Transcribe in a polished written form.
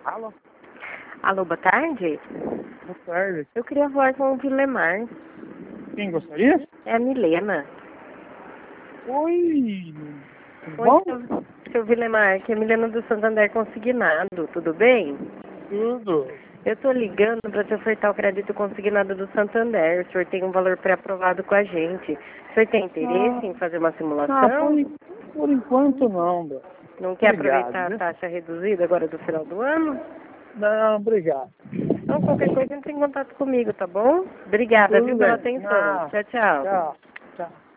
Alô? Alô, boa tarde. Boa tarde. Eu queria falar com o Vilemar. Quem gostaria? É a Milena. Oi. Tudo Oi, bom? seu Vilemar, aqui é a Milena do Santander Consignado, tudo bem? Tudo. Eu tô ligando para te ofertar o crédito consignado do Santander. O senhor tem um valor pré-aprovado com a gente. O senhor tem interesse em fazer uma simulação? Por enquanto não, Bel. Não quer Obrigado, aproveitar a viu? taxa reduzida agora do final do ano? Não, obrigado. Então, qualquer coisa, entre em contato comigo, tá bom? Obrigada, Tudo viu, pela bem. atenção. Ah, Tchau, tchau. tchau. Tchau.